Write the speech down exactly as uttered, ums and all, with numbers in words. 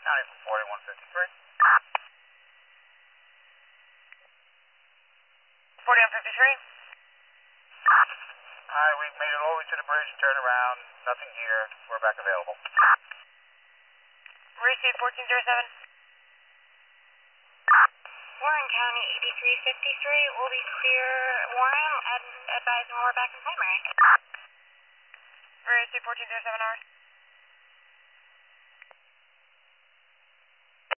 County for forty-one fifty-three. forty-one fifty-three. Alright, we've made it all the way to the bridge and turned around. Nothing here. We're back available. Receive fourteen zero seven. Warren County eighty-three fifty-three. We'll be clear Warren and advise when we're back in primary. Receive fourteen zero seven hours.